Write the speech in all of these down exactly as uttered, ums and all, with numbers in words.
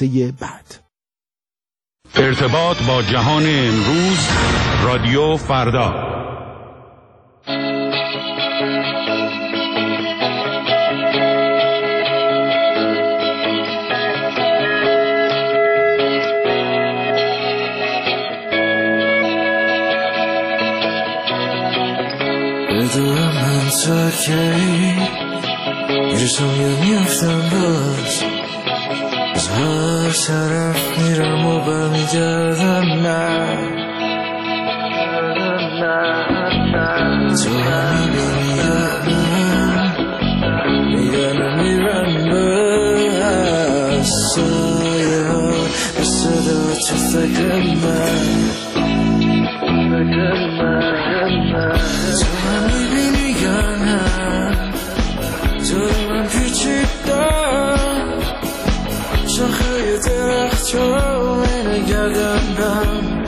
هفته بعد. ارتباط با جهان امروز، رادیو فردا. بدونم من تو کی میرسم یا میافتم باز، از هر طرف میرم و برمیگردم من، تو هم میبینی یا من میگن میرم باز، سایه ها به صدا تو فکر من، تو هم میبینی یا نه، تو من پیچیدم شاخه درخت چون اینه گردم،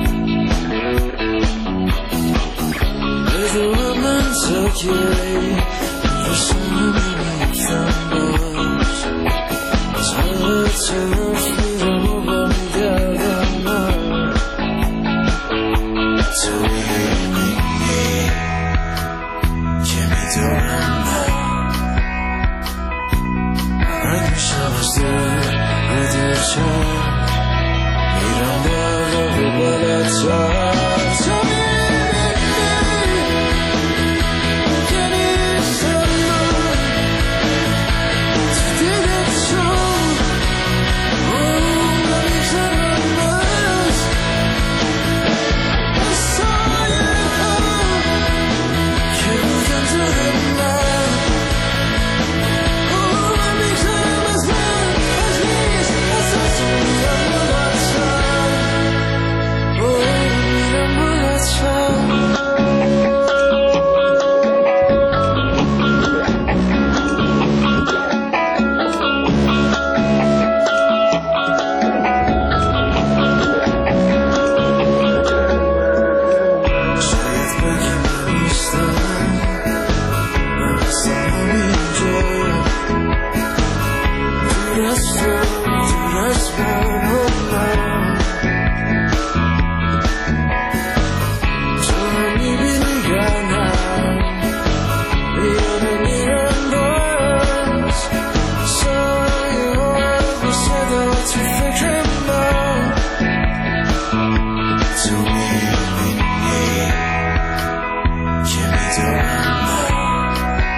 بدون من تو کی میرسم میفتم باز، از هر طرف میرم و برمیگردم من، تو میبینی که میدونم من رد میشم از دل رد شم، میرم بالا و بالاتر، تو میبینی که نیستم من، تو دیدت شد اون نمیخرم باز، از سایه ها که بودن دور من، اون نمیخرم از من، از نیست از از میرم بالاتر، اون میرم بالاتر. شاید بگی من نیستم، من هستم همینجا، دور از تو دور از من، تو هم میبینی یا نه، یا نمیرم باز، سایه ها به صدا تو فکر من، تو میبینی که میدونم من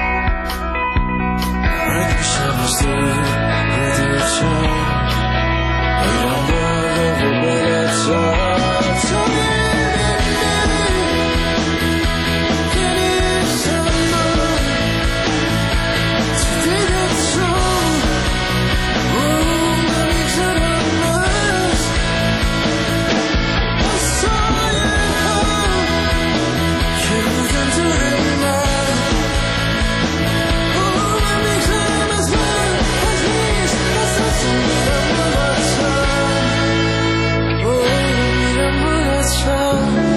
رد میشم از دل رد شم، میرم بالا و بالاتر، تو میبینی که نیستم من، تو دیدت شد اون نمیخرم از، از سایه ها که بودن دور من، اون نمیخرم از من، از نیست از از میرم بالاتر، اون میرم بالاتر.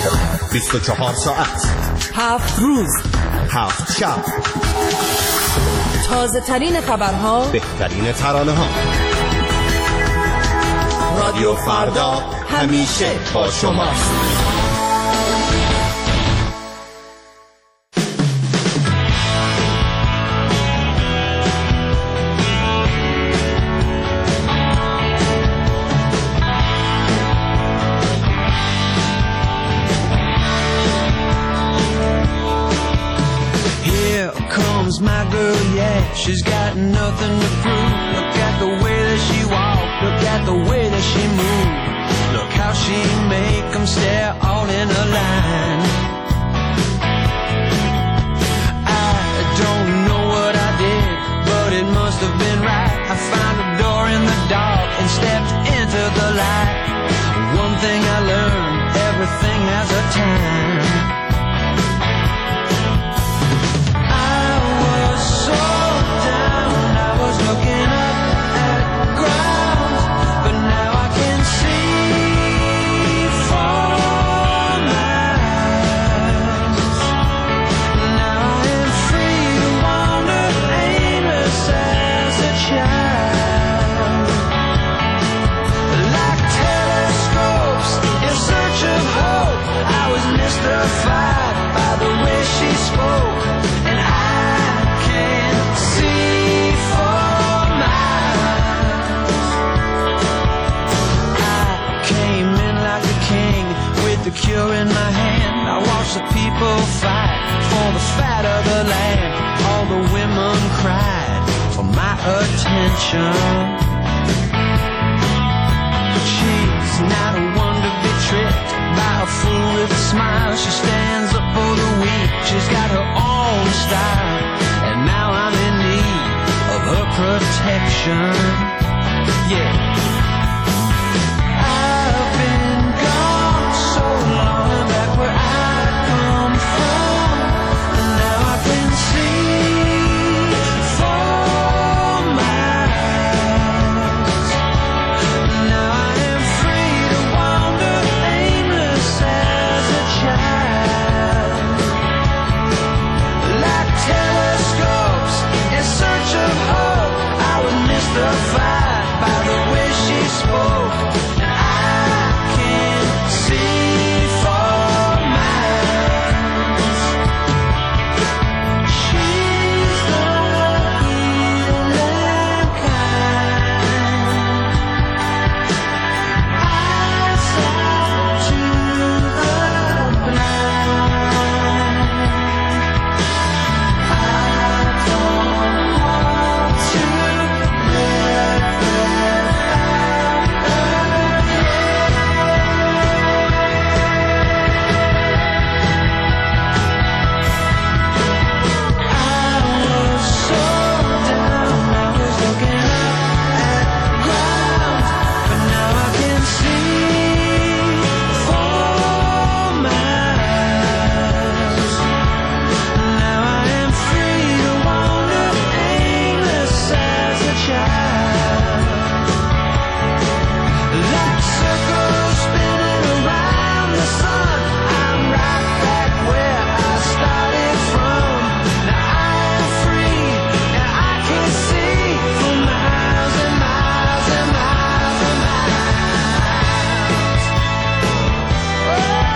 بیست و چهار ساعت، هفت روز، هفت شب، تازه ترین خبرها، بهترین ترانه ها. رادیو فردا همیشه با شماست. My girl, yeah, she's got nothing to prove. Look at the way that she walked, look at the way that she moved. Look how she make them stare all in a line. I don't know what I did, but it must have been right. I found a door in the dark and stepped into the light. One thing I learned, everything has a time. Looking up at ground, but now I can see for miles. Now I am free to wander aimless as a child. Like telescopes in search of hope, I was mystified by the way she spoke, and I can't see. The cure in my hand, I watch the people fight for the fat of the land. All the women cried for my attention. She's not a one to be tricked by a fool with a smile. She stands up for the weak, she's got her own style, and now I'm in need of her protection. Yeah, I've been gone so long back where I come from, and now I can see for miles. Now I am free to wander aimless as a child. Like telescopes in search of hope, I was mystified by the way she spoke, and I can't see for miles. She's the healing kind. Eyesight to the blind. I don't want to live without her. I was so down, I was looking up at ground, but now I can see for miles. Now I am free to wander aimless as a child. Like circles spinning around the sun, I'm right back where I started from. Now I am free, and I can see for miles and miles and miles and miles. Oh,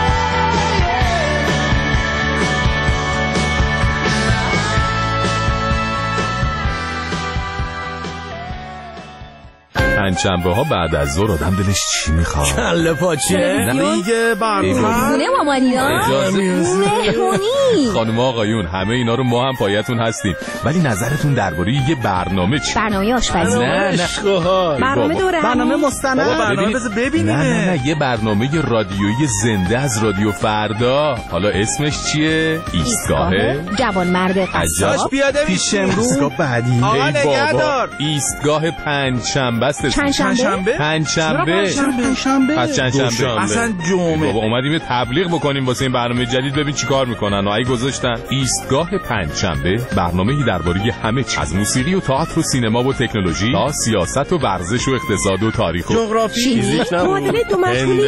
پنجشنبه ها بعد از ظهر آدم دلش چی میخواد؟ کله پاچه نه دیگه برنامه خونه مامانینا اجازه مهمونی. خانم آقایون همه اینا رو ما هم پایتون هستیم، ولی نظرتون درباره یه برنامه چی؟ برنامه آشپزی، نه نه برنامه دوره، برنامه مستند، برنامه بذار ببینیم. نه نه نه یه برنامه رادیویی زنده از رادیو فردا. حالا اسمش چیه؟ ایستگاه جوان مرد قصاب پیاده پیش امروز بعدی. ای بابا ایستگاه پنجشنبه است اسمش چند شنبه؟ پنج شنبه. شنبه. پس چند شنبه. اصلا جمعه. بابا اومدیم تبلیغ بکنیم واسه این برنامه جدید، ببین چیکار میکنن. اگه گذاشتن ایستگاه پنج شنبه، برنامه‌ای درباره همه چیز، از موسیقی و تئاتر و سینما و تکنولوژی تا سیاست و ورزش و اقتصاد و تاریخ و جغرافی، فیزیک، معادله دو مشغولی،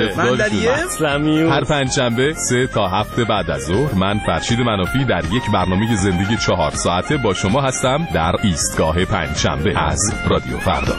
مندلیه، هر پنج شنبه سه تا هفت بعد از ظهر من فرشید منافی در یک برنامه زندگی چهار ساعته با شما هستم در ایستگاه پنج شنبه از رادیو فردا.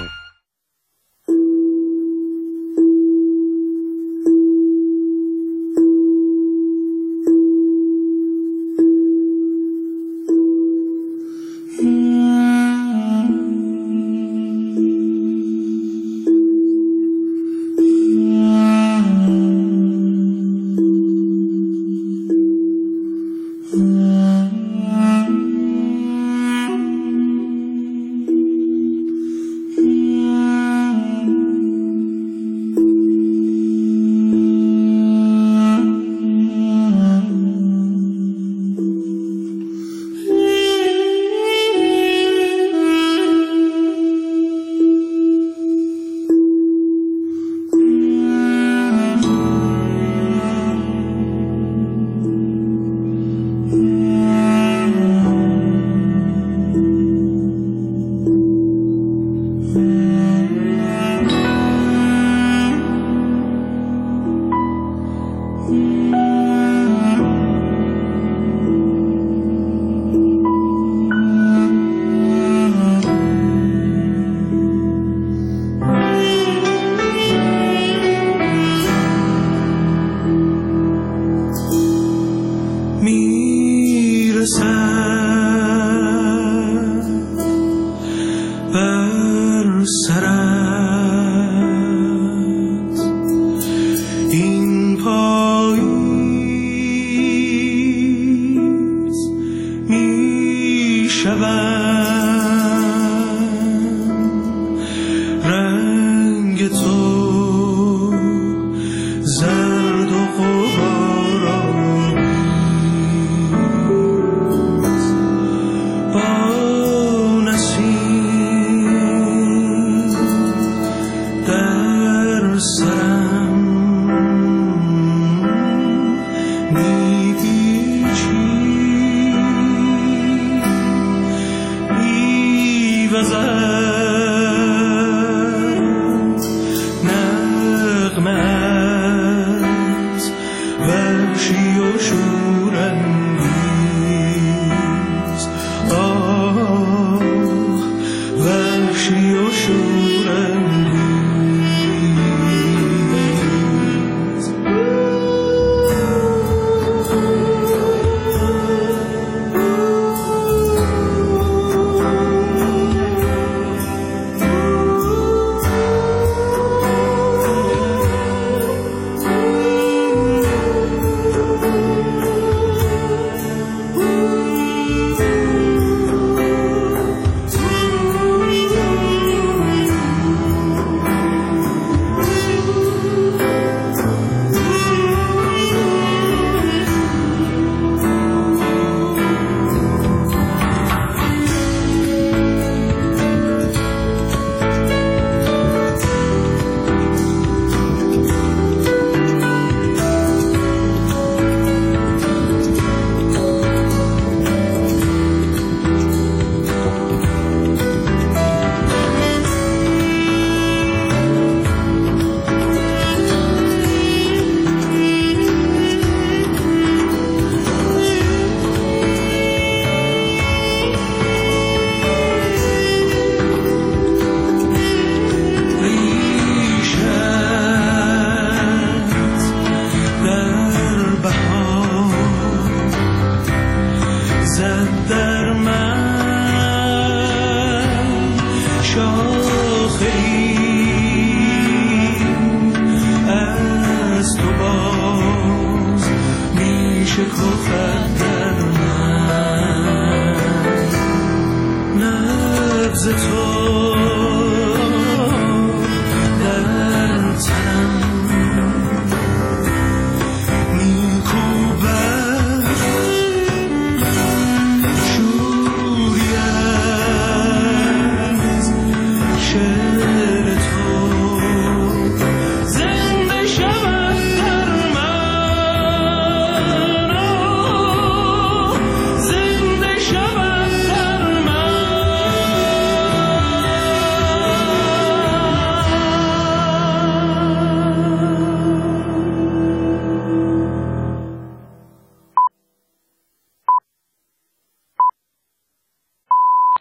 نبض تو